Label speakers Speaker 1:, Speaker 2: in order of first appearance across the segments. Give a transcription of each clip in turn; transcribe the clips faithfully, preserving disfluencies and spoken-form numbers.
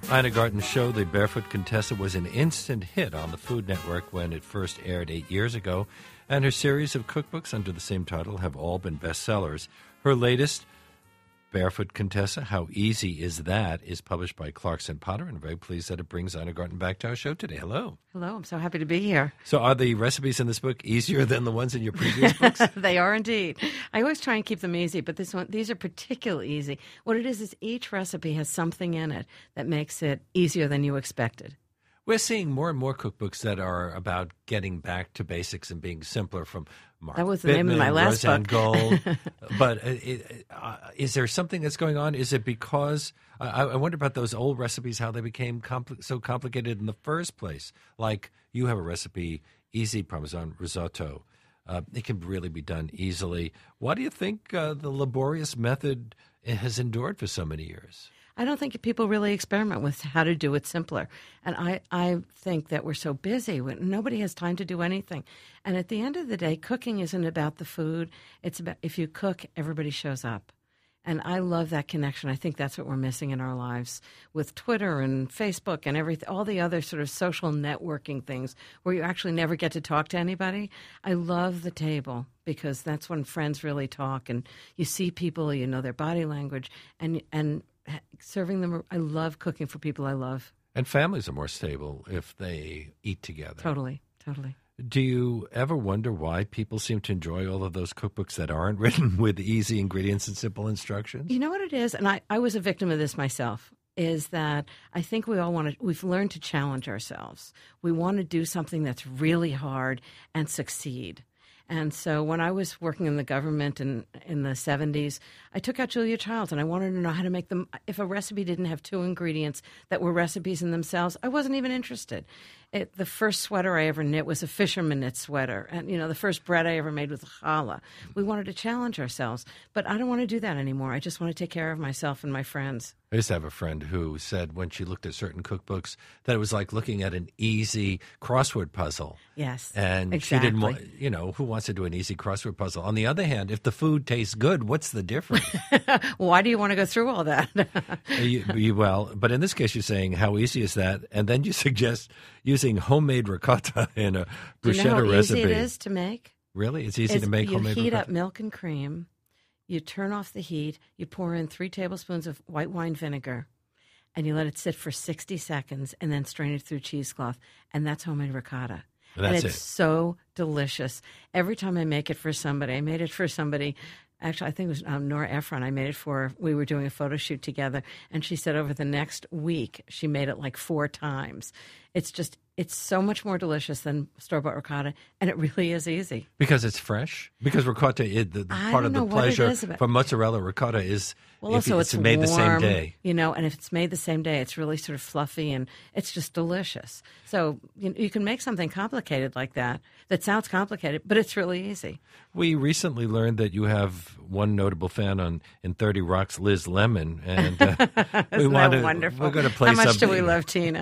Speaker 1: Ina Garten's show, The Barefoot Contessa, was an instant hit on the Food Network when it first aired eight years ago, and her series of cookbooks under the same title have all been bestsellers. Her latest, Barefoot Contessa, How Easy Is That?, is published by Clarkson Potter, and I'm very pleased that it brings Ina Garten back to our show today. Hello.
Speaker 2: Hello, I'm so happy to be here.
Speaker 1: So are the recipes in this book easier than the ones in your previous books?
Speaker 2: They are indeed. I always try and keep them easy, but this one, these are particularly easy. What it is is each recipe has something in it that makes it easier than you expected.
Speaker 1: We're seeing more and more cookbooks that are about getting back to basics and being simpler, from Mark
Speaker 2: That was the
Speaker 1: Bittman,
Speaker 2: name of my last
Speaker 1: Roseanne
Speaker 2: book.
Speaker 1: Gold. But uh, it, uh, is there something that's going on? Is it because uh, I I wonder about those old recipes, how they became compl- so complicated in the first place? Like you have a recipe, easy Parmesan risotto. Uh, it can really be done easily. Why do you think uh, the laborious method has endured for so many years?
Speaker 2: I don't think people really experiment with how to do it simpler. And I, I think that we're so busy. Nobody has time to do anything. And at the end of the day, cooking isn't about the food. It's about if you cook, everybody shows up. And I love that connection. I think that's what we're missing in our lives with Twitter and Facebook and everything, all the other sort of social networking things where you actually never get to talk to anybody. I love the table because that's when friends really talk and you see people, you know their body language, and and serving them. I love cooking for people I love.
Speaker 1: And families are more stable if they eat together.
Speaker 2: Totally, totally.
Speaker 1: Do you ever wonder why people seem to enjoy all of those cookbooks that aren't written with easy ingredients and simple instructions?
Speaker 2: You know what it is? And I, I was a victim of this myself, is that I think we all want to, we've learned to challenge ourselves. We want to do something that's really hard and succeed. And so when I was working in the government in, in the seventies, I took out Julia Childs and I wanted to know how to make them. If a recipe didn't have two ingredients that were recipes in themselves, I wasn't even interested. It, the first sweater I ever knit was a fisherman knit sweater. And, you know, the first bread I ever made was challah. We wanted to challenge ourselves. But I don't want to do that anymore. I just want to take care of myself and my friends.
Speaker 1: I used to have a friend who said when she looked at certain cookbooks that it was like looking at an easy crossword puzzle.
Speaker 2: Yes,
Speaker 1: And
Speaker 2: exactly.
Speaker 1: she didn't want, you know, who wants to do an easy crossword puzzle? On the other hand, if the food tastes good, what's the difference?
Speaker 2: Why do you want to go through all that?
Speaker 1: you, you, well, but in this case, you're saying, how easy is that? And then you suggest using homemade ricotta in a
Speaker 2: Do you know how
Speaker 1: bruschetta recipe.
Speaker 2: easy it is to make?
Speaker 1: Really? It's easy
Speaker 2: It's-
Speaker 1: to make
Speaker 2: you
Speaker 1: homemade
Speaker 2: heat
Speaker 1: ricotta?
Speaker 2: up milk and cream. You turn off the heat. You pour in three tablespoons of white wine vinegar, and you let it sit for sixty seconds, and then strain it through cheesecloth, and that's homemade ricotta.
Speaker 1: And
Speaker 2: and
Speaker 1: that's
Speaker 2: it's
Speaker 1: it.
Speaker 2: so delicious. Every time I make it for somebody, I made it for somebody. Actually, I think it was um, Nora Ephron. I made it for. We were doing a photo shoot together, and she said over the next week she made it like four times. It's just. It's so much more delicious than store-bought ricotta, and it really is easy.
Speaker 1: Because it's fresh? Because ricotta, is, the, the
Speaker 2: I
Speaker 1: part
Speaker 2: don't
Speaker 1: of the
Speaker 2: know what it
Speaker 1: pleasure
Speaker 2: is about-
Speaker 1: from mozzarella ricotta is
Speaker 2: Well,
Speaker 1: if
Speaker 2: also
Speaker 1: it's,
Speaker 2: it's,
Speaker 1: made
Speaker 2: warm,
Speaker 1: the same day.
Speaker 2: you know, and if it's made the same day, it's really sort of fluffy and it's just delicious. So you, you can make something complicated like that that sounds complicated, but it's really easy.
Speaker 1: We recently learned that you have one notable fan on in thirty Rock's, Liz Lemon, and uh, we
Speaker 2: Isn't
Speaker 1: want
Speaker 2: that
Speaker 1: to.
Speaker 2: wonderful?
Speaker 1: We're going to play
Speaker 2: How much
Speaker 1: something.
Speaker 2: do we love Tina?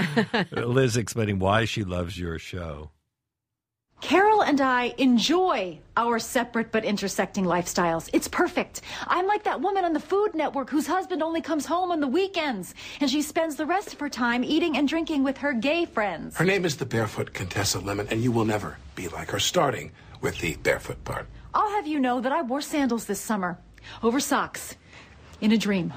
Speaker 1: Liz explaining why she loves your show.
Speaker 3: Carol and I enjoy our separate but intersecting lifestyles. It's perfect. I'm like that woman on the Food Network whose husband only comes home on the weekends, and she spends the rest of her time eating and drinking with her gay friends.
Speaker 4: Her name is the Barefoot Contessa Lemon, and you will never be like her, starting with the barefoot part.
Speaker 3: I'll have you know that I wore sandals this summer over socks in a dream.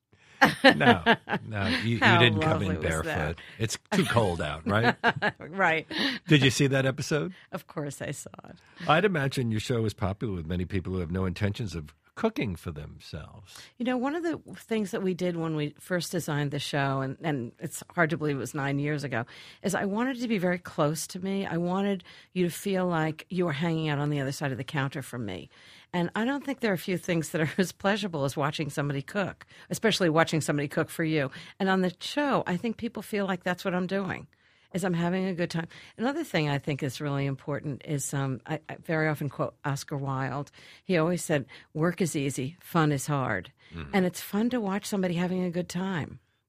Speaker 1: No, no, you, you
Speaker 2: How
Speaker 1: didn't come
Speaker 2: lovely
Speaker 1: in
Speaker 2: was
Speaker 1: barefoot.
Speaker 2: that?
Speaker 1: It's too cold out, right?
Speaker 2: Right.
Speaker 1: Did you see that episode?
Speaker 2: Of course I saw it.
Speaker 1: I'd imagine your show is popular with many people who have no intentions of cooking for themselves.
Speaker 2: You know, one of the things that we did when we first designed the show, and, and it's hard to believe it was nine years ago, is I wanted it to be very close to me. I wanted you to feel like you were hanging out on the other side of the counter from me. And I don't think there are a few things that are as pleasurable as watching somebody cook, especially watching somebody cook for you. And on the show, I think people feel like that's what I'm doing, is I'm having a good time. Another thing I think is really important is um, I, I very often quote Oscar Wilde. He always said, work is easy, fun is hard. Mm-hmm. And it's fun to watch somebody having a good time.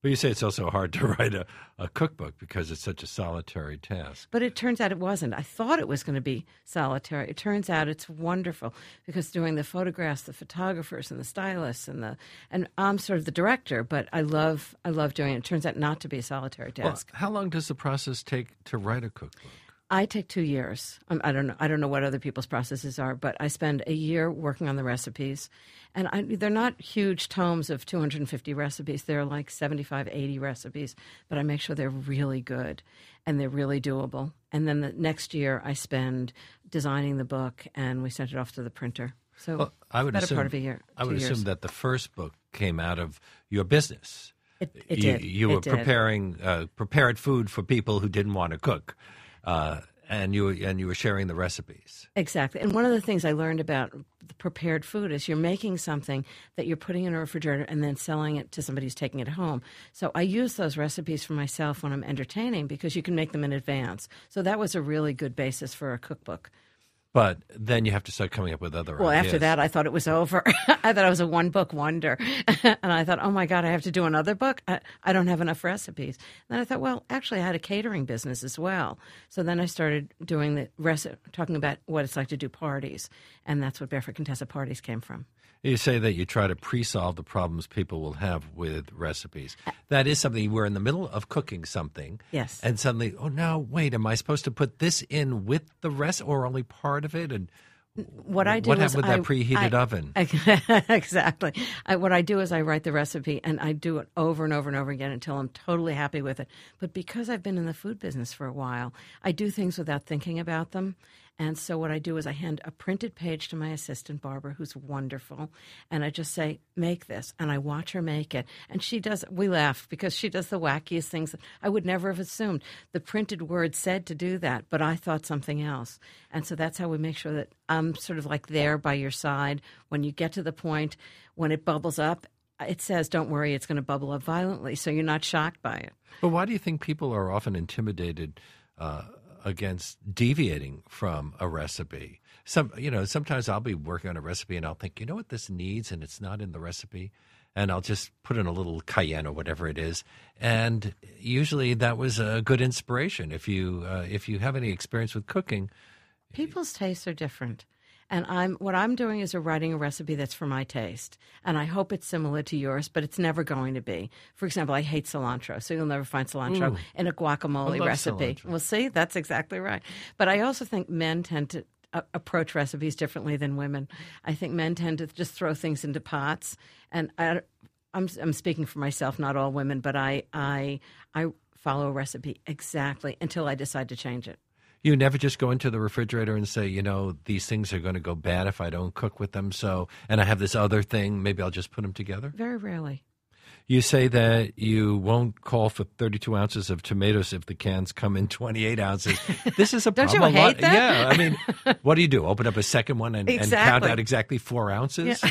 Speaker 1: But you say it's also hard to write a, a cookbook because it's such a solitary task.
Speaker 2: But it turns out it wasn't. I thought it was going to be solitary. It turns out it's wonderful because doing the photographs, the photographers and the stylists and the and I'm sort of the director, but I love I love doing it. It turns out not to be a solitary task.
Speaker 1: Well, how long does the process take to write a cookbook?
Speaker 2: I take two years. Um, I don't know. I don't know what other people's processes are, but I spend a year working on the recipes, and I, they're not huge tomes of two hundred fifty recipes. They're like seventy-five, eighty recipes, but I make sure they're really good and they're really doable. And then the next year, I spend designing the book, and we sent it off to the printer. So
Speaker 1: well, I would
Speaker 2: better
Speaker 1: assume,
Speaker 2: part of a year.
Speaker 1: I would
Speaker 2: years.
Speaker 1: assume that the first book came out of your business.
Speaker 2: It, it
Speaker 1: you,
Speaker 2: did.
Speaker 1: You
Speaker 2: it
Speaker 1: were
Speaker 2: did.
Speaker 1: preparing uh, prepared food for people who didn't want to cook. Uh, and you and you were sharing the recipes.
Speaker 2: Exactly. And one of the things I learned about the prepared food is you're making something that you're putting in a refrigerator and then selling it to somebody who's taking it home. So I use those recipes for myself when I'm entertaining because you can make them in advance. So that was a really good basis for a cookbook.
Speaker 1: But then you have to start coming up with other
Speaker 2: Well,
Speaker 1: ideas.
Speaker 2: after that, I thought it was over. I thought I was a one-book wonder. And I thought, oh, my God, I have to do another book? I, I don't have enough recipes. Then I thought, well, actually, I had a catering business as well. So then I started doing the reci- talking about what it's like to do parties. And that's what Barefoot Contessa Parties came from.
Speaker 1: You say that you try to pre-solve the problems people will have with recipes. That is something, we're in the middle of cooking something.
Speaker 2: Yes.
Speaker 1: And suddenly, oh, now, wait, am I supposed to put this in with the rest or only part of it? And
Speaker 2: what I do
Speaker 1: what
Speaker 2: is
Speaker 1: happened with
Speaker 2: I,
Speaker 1: that preheated
Speaker 2: I,
Speaker 1: oven?
Speaker 2: I, exactly. I, what I do is I write the recipe and I do it over and over and over again until I'm totally happy with it. But because I've been in the food business for a while, I do things without thinking about them. And so what I do is I hand a printed page to my assistant, Barbara, who's wonderful, and I just say, make this, and I watch her make it. And she does, we laugh because she does the wackiest things that I would never have assumed. The printed word said to do that, but I thought something else. And so that's how we make sure that I'm sort of like there by your side when you get to the point when it bubbles up. It says, don't worry, it's going to bubble up violently, so you're not shocked by it.
Speaker 1: But why do you think people are often intimidated uh, against deviating from a recipe? Some, you know, sometimes I'll be working on a recipe and I'll think, you know what this needs, and it's not in the recipe, and I'll just put in a little cayenne or whatever it is. And usually that was a good inspiration. If you uh, if you have any experience with cooking,
Speaker 2: people's tastes are different. And I'm what I'm doing is a writing a recipe that's for my taste. And I hope it's similar to yours, but it's never going to be. For example, I hate cilantro, so you'll never find cilantro
Speaker 1: Ooh.
Speaker 2: in a guacamole
Speaker 1: I love
Speaker 2: recipe.
Speaker 1: cilantro.
Speaker 2: Well, see, that's exactly right. But I also think men tend to uh, approach recipes differently than women. I think men tend to just throw things into pots. And I, I'm, I'm speaking for myself, not all women, but I, I, I follow a recipe exactly until I decide to change it.
Speaker 1: you never just go into the refrigerator and say, you know, these things are going to go bad if I don't cook with them. So, and I have this other thing, maybe I'll just put them together.
Speaker 2: Very rarely.
Speaker 1: You say that you won't call for thirty-two ounces of tomatoes if the cans come in twenty-eight ounces. This is a
Speaker 2: Don't
Speaker 1: problem.
Speaker 2: you
Speaker 1: a
Speaker 2: hate
Speaker 1: lot,
Speaker 2: that?
Speaker 1: Yeah, I mean, what do you do? Open up a second one and, and count
Speaker 2: Exactly.
Speaker 1: out exactly four ounces?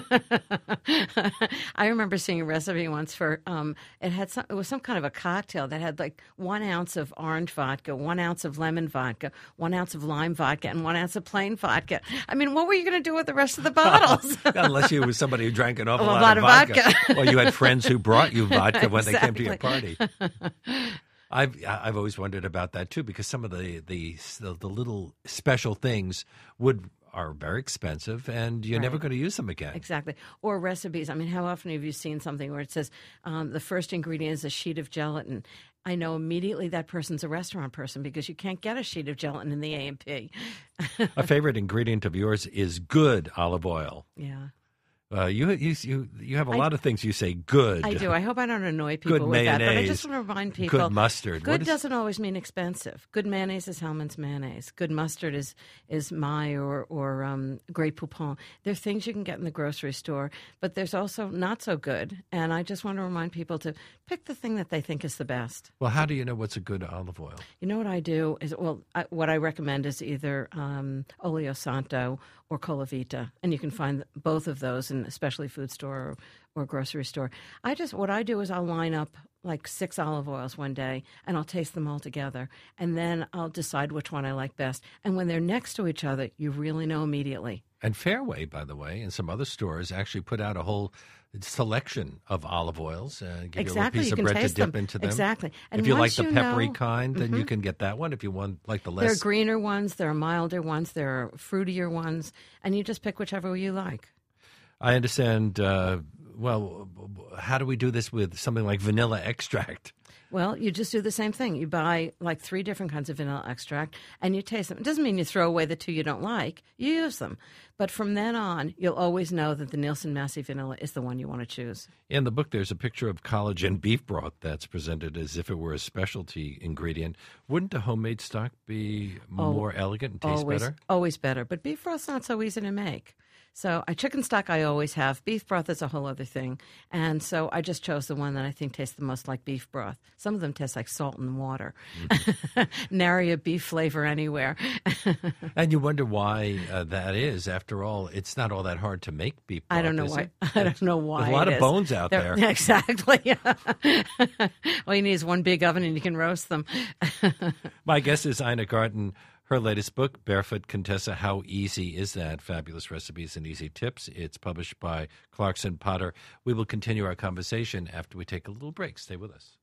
Speaker 2: I remember seeing a recipe once for um, it had some. It was some kind of a cocktail that had like one ounce of orange vodka, one ounce of lemon vodka, one ounce of lime vodka, and one ounce of plain vodka. I mean, what were you going to do with the rest of the bottles?
Speaker 1: Unless you were somebody who drank an awful
Speaker 2: A
Speaker 1: lot,
Speaker 2: lot
Speaker 1: of
Speaker 2: of
Speaker 1: vodka.
Speaker 2: vodka.
Speaker 1: Or you had friends who brought you vodka when they came to your
Speaker 2: Exactly.
Speaker 1: party. I've I've always wondered about that too, because some of the the the, the little special things would are very expensive, and you're never
Speaker 2: Right.
Speaker 1: going to use them again.
Speaker 2: Exactly. Or recipes. I mean, how often have you seen something where it says um, the first ingredient is a sheet of gelatin? I know immediately that person's a restaurant person because you can't get a sheet of gelatin in the A and P.
Speaker 1: A favorite ingredient of yours is good olive oil.
Speaker 2: Yeah.
Speaker 1: Uh, you you you you have a
Speaker 2: I-
Speaker 1: lot of things you say good.
Speaker 2: I do. I hope I don't annoy people
Speaker 1: Good
Speaker 2: with that. But I
Speaker 1: mayonnaise,
Speaker 2: just want to remind people.
Speaker 1: good mustard. What
Speaker 2: Good
Speaker 1: is-
Speaker 2: doesn't always mean expensive. Good mayonnaise is Hellman's mayonnaise. Good mustard is is Mai or or um, Grey Poupon. There are things you can get in the grocery store, but there's also not so good. And I just want to remind people to pick the thing that they think is the best.
Speaker 1: Well, how do you know what's a good olive oil?
Speaker 2: You know what I do is well, I, what I recommend is either um, Olio Santo or Colavita, and you can find both of those in especially food store or, or grocery store. I just what I do is I'll line up like six olive oils one day, and I'll taste them all together, and then I'll decide which one I like best. And when they're next to each other, you really know immediately.
Speaker 1: And Fairway, by the way, and some other stores actually put out a whole selection of olive oils and give
Speaker 2: Exactly.
Speaker 1: you a little piece
Speaker 2: You
Speaker 1: of
Speaker 2: can
Speaker 1: bread to
Speaker 2: taste
Speaker 1: dip
Speaker 2: them.
Speaker 1: into them.
Speaker 2: Exactly. And
Speaker 1: if you like
Speaker 2: once
Speaker 1: the
Speaker 2: you
Speaker 1: peppery
Speaker 2: know-
Speaker 1: kind, then you
Speaker 2: Mhm.
Speaker 1: can get that one. If you want like the
Speaker 2: There are
Speaker 1: less
Speaker 2: greener ones, there are milder ones, there are fruitier ones, and you just pick whichever you like.
Speaker 1: I understand. Uh, well, how do we do this with something like vanilla extract?
Speaker 2: Well, you just do the same thing. You buy like three different kinds of vanilla extract and you taste them. It doesn't mean you throw away the two you don't like. You use them. But from then on, you'll always know that the Nielsen Massey vanilla is the one you want to choose.
Speaker 1: In the book, there's a picture of collagen beef broth that's presented as if it were a specialty ingredient. Wouldn't a homemade stock be more elegant and taste
Speaker 2: always,
Speaker 1: better?
Speaker 2: Always better. But beef broth's not so easy to make. So a chicken stock I always have. Beef broth is a whole other thing. And so I just chose the one that I think tastes the most like beef broth. Some of them taste like salt and water. Mm-hmm. Nary a beef flavor anywhere.
Speaker 1: And you wonder why uh, that is. After all, it's not all that hard to make beef broth.
Speaker 2: I don't know
Speaker 1: is
Speaker 2: why.
Speaker 1: it?
Speaker 2: I don't know why.
Speaker 1: There's a lot
Speaker 2: it
Speaker 1: of
Speaker 2: is.
Speaker 1: bones out
Speaker 2: They're-
Speaker 1: there.
Speaker 2: Exactly. All you need is one big oven and you can roast them.
Speaker 1: My guest is Ina Garten. Her latest book, Barefoot Contessa, How Easy Is That? Fabulous Recipes and Easy Tips. It's published by Clarkson Potter. We will continue our conversation after we take a little break. Stay with us.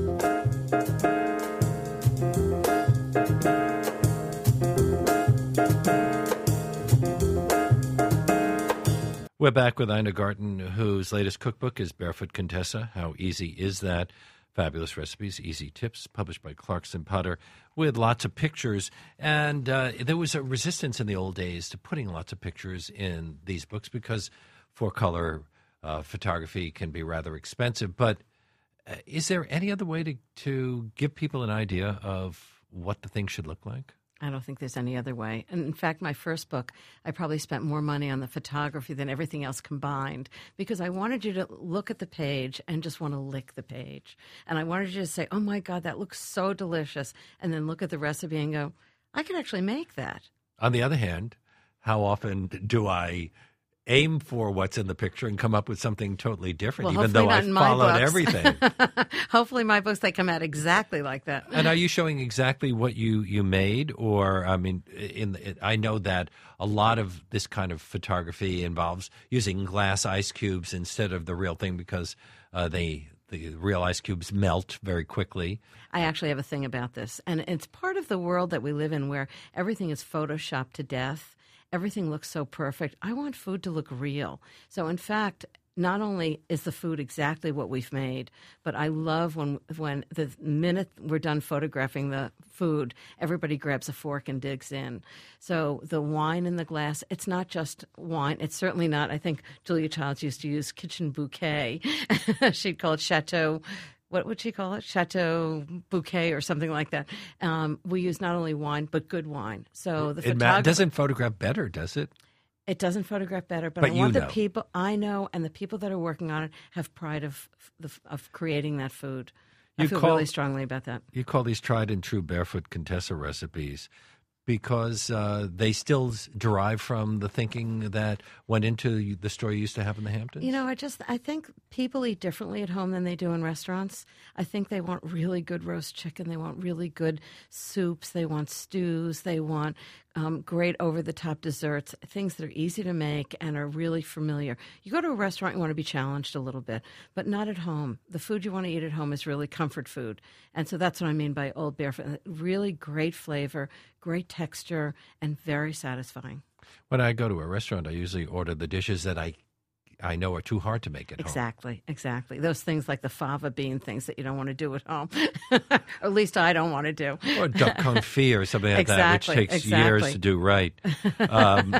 Speaker 1: We're back with Ina Garten, whose latest cookbook is Barefoot Contessa, How Easy Is That? Fabulous Recipes, Easy Tips, published by Clarkson Potter, with lots of pictures. And uh, there was a resistance in the old days to putting lots of pictures in these books because four-color uh, photography can be rather expensive. But uh, is there any other way to, to give people an idea of what the thing should look like?
Speaker 2: I don't think there's any other way. And in fact, my first book, I probably spent more money on the photography than everything else combined because I wanted you to look at the page and just want to lick the page. And I wanted you to say, oh, my God, that looks so delicious. And then look at the recipe and go, I can actually make that.
Speaker 1: On the other hand, how often do I aim for what's in the picture and come up with something totally different,
Speaker 2: Well,
Speaker 1: even though
Speaker 2: hopefully
Speaker 1: I
Speaker 2: not in my
Speaker 1: followed
Speaker 2: books.
Speaker 1: everything?
Speaker 2: Hopefully my books, they come out exactly like that.
Speaker 1: And are you showing exactly what you, you made? Or, I mean, in the, I know that a lot of this kind of photography involves using glass ice cubes instead of the real thing because uh, they the real ice cubes melt very quickly.
Speaker 2: I actually have a thing about this. And it's part of the world that we live in where everything is photoshopped to death. Everything looks so perfect. I want food to look real. So, in fact, not only is the food exactly what we've made, but I love when when the minute we're done photographing the food, everybody grabs a fork and digs in. So the wine in the glass, it's not just wine. It's certainly not. I think Julia Childs used to use Kitchen Bouquet. She'd call it Chateau. What would she call it? Chateau Bouquet or something like that. Um, we use not only wine, but good wine. So the
Speaker 1: It ma-
Speaker 2: photographer
Speaker 1: doesn't photograph better, does it?
Speaker 2: It doesn't photograph better, but,
Speaker 1: But
Speaker 2: I
Speaker 1: you
Speaker 2: want
Speaker 1: know.
Speaker 2: the people I know and the people that are working on it have pride of the, of creating that food. I
Speaker 1: You
Speaker 2: feel
Speaker 1: call-
Speaker 2: really strongly about that.
Speaker 1: You call these tried and true Barefoot Contessa recipes because uh, they still s- derive from the thinking that went into the store you used to have in the Hamptons?
Speaker 2: You know, I just I think people eat differently at home than they do in restaurants. I think they want really good roast chicken. They want really good soups. They want stews. They want um, great over-the-top desserts, things that are easy to make and are really familiar. You go to a restaurant, you want to be challenged a little bit, but not at home. The food you want to eat at home is really comfort food. And so that's what I mean by Old Barefoot. Really great flavor, great texture, and very satisfying.
Speaker 1: When I go to a restaurant, I usually order the dishes that I I know are too hard to make at home.
Speaker 2: Exactly, exactly. Those things like the fava bean things that you don't want to do at home. Or at least I don't want to do.
Speaker 1: Or duck confit or something like
Speaker 2: Exactly,
Speaker 1: that, which takes years
Speaker 2: exactly.
Speaker 1: to do right. Um,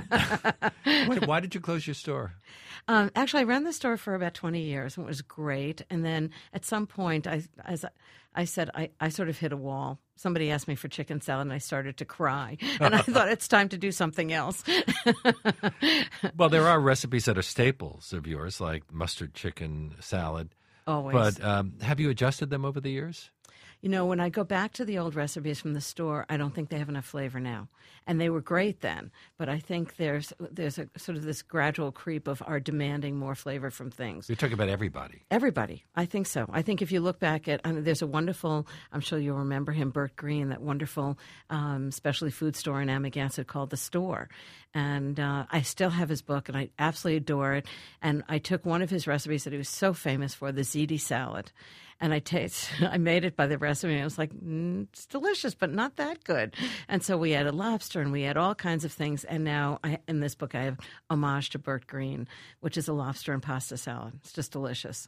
Speaker 1: why, why did you close your store?
Speaker 2: Um, actually, I ran the store for about twenty years, and it was great. And then at some point, I, as I said, I, I sort of hit a wall. Somebody asked me for chicken salad, and I started to cry. And I thought it's time to do something else.
Speaker 1: Well, there are recipes that are staples of yours, like mustard chicken salad.
Speaker 2: Always.
Speaker 1: But um, have you adjusted them over the years?
Speaker 2: You know, when I go back to the old recipes from the store, I don't think they have enough flavor now. And they were great then, but I think there's there's a sort of this gradual creep of our demanding more flavor from things.
Speaker 1: You're talking about everybody.
Speaker 2: Everybody. I think so. I think if you look back at, I mean, there's a wonderful, I'm sure you'll remember him, Bert Green, that wonderful um, specialty food store in Amagansett called The Store. And uh, I still have his book, and I absolutely adore it. And I took one of his recipes that he was so famous for, the ziti salad, and I taste, I made it by the recipe, and I was like, mm, it's delicious, but not that good. And so we added lobster, and we had all kinds of things. And now I, in this book, I have Homage to Bert Green, which is a lobster and pasta salad. It's just delicious.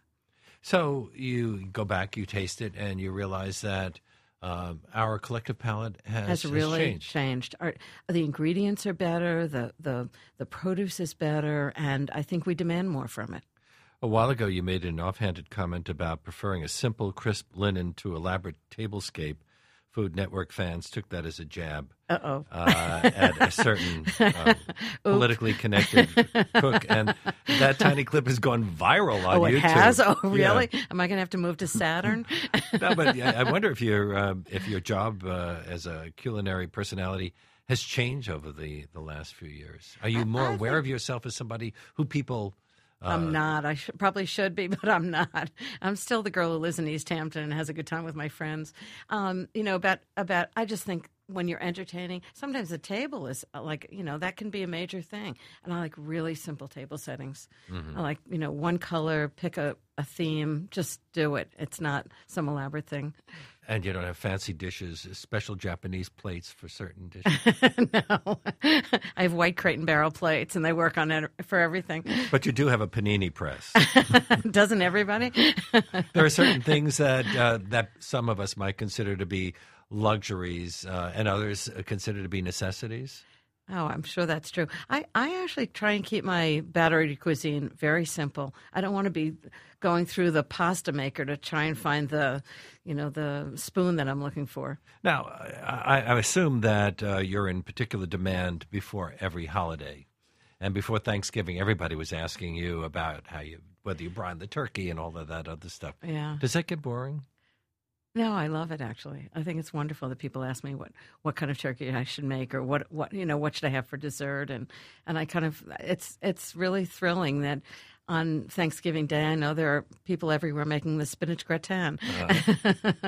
Speaker 1: So you go back, you taste it, and you realize that uh, our collective palate has,
Speaker 2: has really
Speaker 1: has changed.
Speaker 2: changed. Our, the ingredients are better, the, the, the produce is better, and I think we demand more from it.
Speaker 1: A while ago, you made an offhanded comment about preferring a simple, crisp linen to elaborate tablescape. Food Network fans took that as a jab
Speaker 2: Uh-oh.
Speaker 1: uh, at a certain uh, politically connected cook. And that tiny clip has gone viral on
Speaker 2: oh,
Speaker 1: YouTube.
Speaker 2: it has? Oh, really?
Speaker 1: Yeah.
Speaker 2: Am I going to have to move to Saturn?
Speaker 1: No, but I I wonder if your uh, if your job uh, as a culinary personality has changed over the, the last few years. Are you more
Speaker 2: I
Speaker 1: aware
Speaker 2: think-
Speaker 1: of yourself as somebody who people... Uh,
Speaker 2: I'm not. I sh- probably should be, but I'm not. I'm still the girl who lives in East Hampton and has a good time with my friends. Um, you know, about, about, I just think when you're entertaining, sometimes the table is uh, like, you know, that can be a major thing. And I like really simple table settings.
Speaker 1: Mm-hmm.
Speaker 2: I like, you know, one color, pick a, a theme, just do it. It's not some elaborate thing.
Speaker 1: And you don't have fancy dishes, special Japanese plates for certain dishes.
Speaker 2: No. I have white crate and barrel plates, and they work on it for everything.
Speaker 1: But you do have a panini press.
Speaker 2: Doesn't everybody?
Speaker 1: There are certain things that uh, that some of us might consider to be luxuries uh, and others consider to be necessities.
Speaker 2: Oh, I'm sure that's true. I, I actually try and keep my battery cuisine very simple. I don't want to be going through the pasta maker to try and find the, you know, the spoon that I'm looking for.
Speaker 1: Now, I, I assume that uh, you're in particular demand before every holiday. And before Thanksgiving, everybody was asking you about how you, whether you brine the turkey and all of that other stuff.
Speaker 2: Yeah.
Speaker 1: Does that get boring?
Speaker 2: No, I love it, actually. I think it's wonderful that people ask me what, what kind of turkey I should make or what, what you know, what should I have for dessert. And, and I kind of, it's it's really thrilling that on Thanksgiving Day, I know there are people everywhere making the spinach gratin.
Speaker 1: Uh,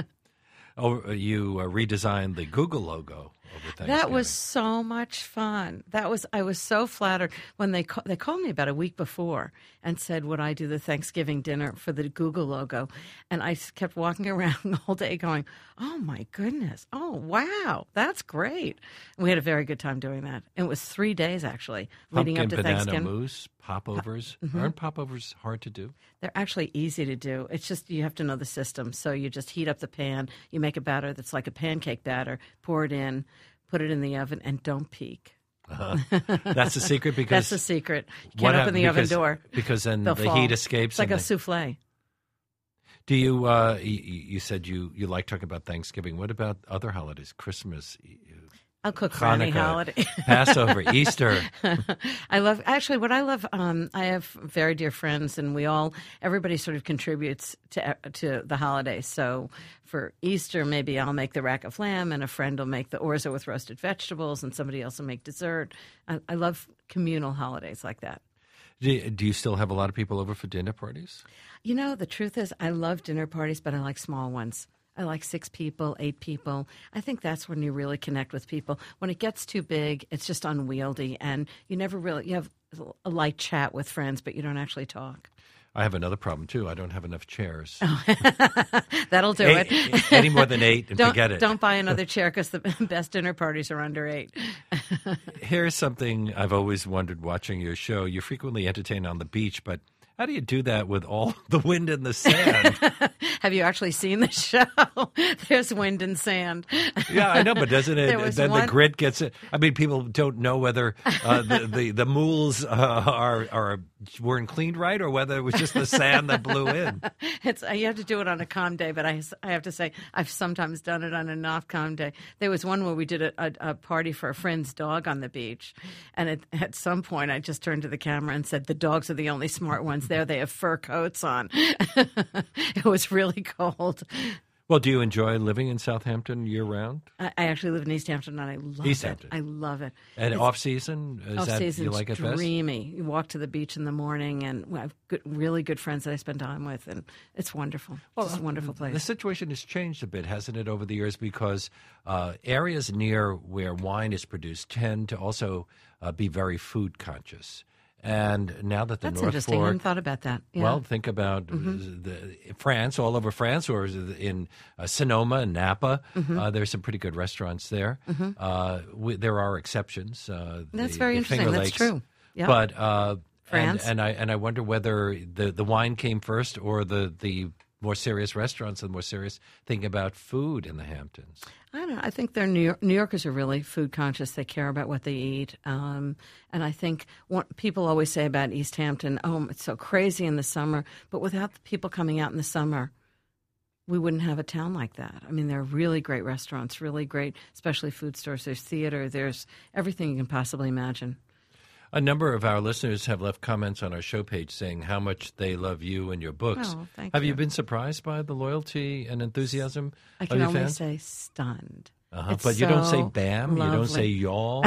Speaker 1: oh, you uh, redesigned the Google logo over Thanksgiving.
Speaker 2: That was so much fun. That was I was so flattered when they ca- they called me about a week before and said, would I do the Thanksgiving dinner for the Google logo? And I s- kept walking around all day going, oh, my goodness. Oh, wow. That's great. And we had a very good time doing that. And it was three days, actually, leading
Speaker 1: Pumpkin
Speaker 2: up to
Speaker 1: banana
Speaker 2: Thanksgiving.
Speaker 1: mousse, popovers.
Speaker 2: Mm-hmm.
Speaker 1: Aren't popovers hard to do?
Speaker 2: They're actually easy to do. It's just you have to know the system. So you just heat up the pan. You make a batter that's like a pancake batter. Pour it in. Put it in the oven, and don't peek.
Speaker 1: Uh-huh. That's the secret because
Speaker 2: That's the secret. You
Speaker 1: what
Speaker 2: can't open the
Speaker 1: hap-
Speaker 2: oven
Speaker 1: because,
Speaker 2: door.
Speaker 1: because then
Speaker 2: They'll
Speaker 1: the
Speaker 2: fall.
Speaker 1: heat escapes.
Speaker 2: It's like
Speaker 1: and
Speaker 2: a
Speaker 1: they-
Speaker 2: souffle.
Speaker 1: Do you? Uh, you, you said you, you like talking about Thanksgiving. What about other holidays? Christmas,
Speaker 2: I'll cook for any
Speaker 1: Hanukkah,
Speaker 2: holiday.
Speaker 1: Passover, Easter.
Speaker 2: I love actually what I love. Um, I have very dear friends, and we all everybody sort of contributes to to the holidays. So for Easter, maybe I'll make the rack of lamb, and a friend will make the orzo with roasted vegetables, and somebody else will make dessert. I, I love communal holidays like that.
Speaker 1: Do, do you still have a lot of people over for dinner parties?
Speaker 2: You know, the truth is, I love dinner parties, but I like small ones. I like six people, eight people. I think that's when you really connect with people. When it gets too big, it's just unwieldy, and you never really you have a light chat with friends, but you don't actually talk.
Speaker 1: I have another problem too. I don't have enough chairs.
Speaker 2: That'll do
Speaker 1: eight,
Speaker 2: it.
Speaker 1: Any more than eight, and
Speaker 2: don't,
Speaker 1: forget it.
Speaker 2: Don't buy another chair because the best dinner parties are under eight.
Speaker 1: Here's something I've always wondered watching your show. You frequently entertain on the beach, but how do you do that with all the wind and the sand?
Speaker 2: Have you actually seen the show? There's wind and sand.
Speaker 1: Yeah, I know, but doesn't
Speaker 2: There
Speaker 1: it?
Speaker 2: was
Speaker 1: Then
Speaker 2: one-
Speaker 1: the grit gets it. I mean, people don't know whether uh, the, the the mules uh, are are weren't cleaned right or whether it was just the sand that blew in.
Speaker 2: It's you have to do it on a calm day, but I, I have to say I've sometimes done it on a not calm day. There was one where we did a, a, a party for a friend's dog on the beach, and at, at some point I just turned to the camera and said, "The dogs are the only smart ones there. They have fur coats on." It was really cold.
Speaker 1: Well, do you enjoy living in Southampton year-round?
Speaker 2: I, I actually live in East Hampton, and I love
Speaker 1: East
Speaker 2: it.
Speaker 1: Hampton.
Speaker 2: I love it.
Speaker 1: And
Speaker 2: It's-
Speaker 1: off-season? Is that,
Speaker 2: Off-season's
Speaker 1: you like it best?
Speaker 2: dreamy. You walk to the beach in the morning, and I have good, really good friends that I spend time with, and it's wonderful. It's just a wonderful place.
Speaker 1: The situation has changed a bit, hasn't it, over the years? Because uh, areas near where wine is produced tend to also uh, be very food conscious. And now that the
Speaker 2: That's
Speaker 1: North
Speaker 2: interesting. I
Speaker 1: Fork,
Speaker 2: hadn't thought about that. Yeah.
Speaker 1: well, think about the, France, all over France, or in uh, Sonoma and Napa.
Speaker 2: Mm-hmm.
Speaker 1: Uh, there's some pretty good restaurants there. Uh, we, there are exceptions. Uh,
Speaker 2: That's
Speaker 1: the-
Speaker 2: very
Speaker 1: the
Speaker 2: interesting.
Speaker 1: Finger
Speaker 2: That's
Speaker 1: Lakes.
Speaker 2: true. Yeah.
Speaker 1: But uh,
Speaker 2: France.
Speaker 1: And, and I and I wonder whether the, the wine came first or the, the more serious restaurants and more serious thinking about food in the Hamptons.
Speaker 2: I don't know. I think they're New, York, New Yorkers are really food conscious. They care about what they eat. Um, and I think what people always say about East Hampton, oh, it's so crazy in the summer. But without the people coming out in the summer, we wouldn't have a town like that. I mean, there are really great restaurants, really great, especially food stores. There's theater. There's everything you can possibly imagine.
Speaker 1: A number of our listeners have left comments on our show page saying how much they love you and your books.
Speaker 2: Oh, thank
Speaker 1: have you.
Speaker 2: you.
Speaker 1: been surprised by the loyalty and enthutham
Speaker 2: I
Speaker 1: of
Speaker 2: can
Speaker 1: your
Speaker 2: only
Speaker 1: fans?
Speaker 2: say stunned.
Speaker 1: Uh-huh.
Speaker 2: It's
Speaker 1: But you don't say
Speaker 2: so
Speaker 1: bam, you don't
Speaker 2: lovely.
Speaker 1: say y'all,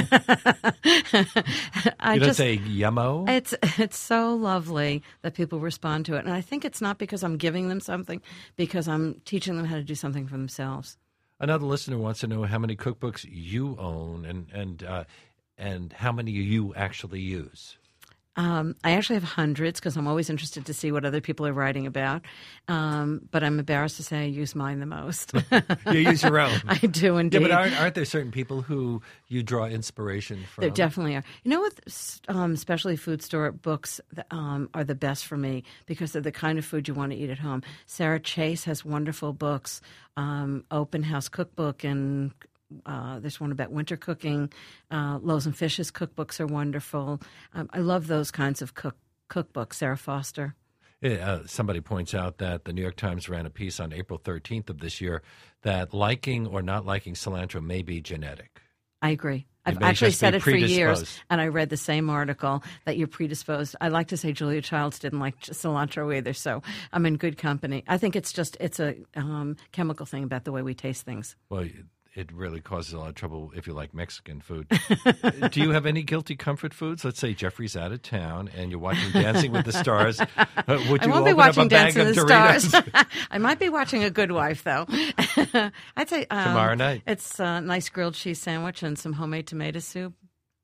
Speaker 2: I
Speaker 1: you don't
Speaker 2: just,
Speaker 1: say yummo.
Speaker 2: It's it's so lovely that people respond to it, and I think it's not because I'm giving them something, because I'm teaching them how to do something for themselves.
Speaker 1: Another listener wants to know how many cookbooks you own and and uh, and how many you actually use.
Speaker 2: Um, I actually have hundreds because I'm always interested to see what other people are writing about, um, but I'm embarrassed to say I use mine the most.
Speaker 1: You use your own.
Speaker 2: I do indeed.
Speaker 1: Yeah, but aren't, aren't there certain people who you draw inspiration from?
Speaker 2: There definitely are. You know what? Um, especially food store books um, are the best for me because they're the kind of food you want to eat at home. Sarah Chase has wonderful books, um, Open House Cookbook, and uh, there's one about winter cooking. Uh, Loaves and Fishes cookbooks are wonderful. Um, I love those kinds of cook cookbooks. Sarah Foster.
Speaker 1: Uh, somebody points out that the New York Times ran a piece on April thirteenth of this year that liking or not liking cilantro may be genetic.
Speaker 2: I agree. I've
Speaker 1: may
Speaker 2: actually
Speaker 1: just
Speaker 2: said
Speaker 1: be
Speaker 2: it for years,
Speaker 1: predisposed.
Speaker 2: and I read the same article that you're predisposed. I like to say Julia Childs didn't like cilantro either, so I'm in good company. I think it's just it's a um, chemical thing about the way we taste things.
Speaker 1: Well, it really causes a lot of trouble if you like Mexican food. Do you have any guilty comfort foods? Let's say Jeffrey's out of town and you're watching Dancing with the Stars. Uh, would
Speaker 2: I
Speaker 1: you
Speaker 2: won't be
Speaker 1: open
Speaker 2: watching
Speaker 1: up a bag
Speaker 2: Dancing
Speaker 1: of
Speaker 2: with the
Speaker 1: Doritos?
Speaker 2: Stars. I might be watching A Good Wife, though. I'd say um,
Speaker 1: Tomorrow night.
Speaker 2: It's a nice grilled cheese sandwich and some homemade tomato soup.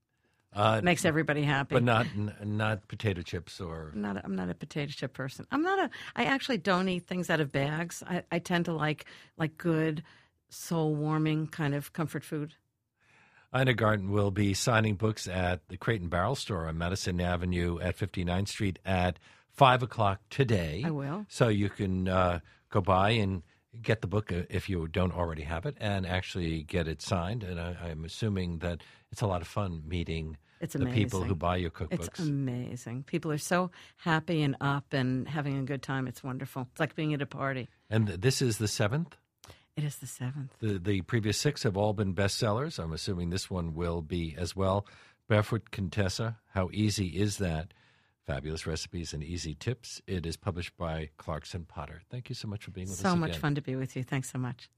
Speaker 1: Uh,
Speaker 2: Makes everybody happy.
Speaker 1: but not n- not potato chips or.
Speaker 2: I'm not. A, I'm not a potato chip person. I'm not a. I actually don't eat things out of bags. I, I tend to like like good, soul warming kind of comfort food.
Speaker 1: Ina Garten will be signing books at the Crate and Barrel store on Madison Avenue at fifty-ninth Street at five o'clock today.
Speaker 2: I will.
Speaker 1: So you can uh, go by and get the book uh, if you don't already have it and actually get it signed. And I, I'm assuming that it's a lot of fun meeting
Speaker 2: It's
Speaker 1: the
Speaker 2: amazing.
Speaker 1: people who buy your cookbooks.
Speaker 2: It's amazing. People are so happy and up and having a good time. It's wonderful. It's like being at a party.
Speaker 1: And th- this is the seventh?
Speaker 2: It is the seventh.
Speaker 1: The, the previous six have all been bestsellers. I'm assuming this one will be as well. Barefoot Contessa, How Easy Is That? Fabulous Recipes and Easy Tips. It is published by Clarkson Potter. Thank you so much for being with us
Speaker 2: So
Speaker 1: again.
Speaker 2: much fun to be with you. Thanks so much.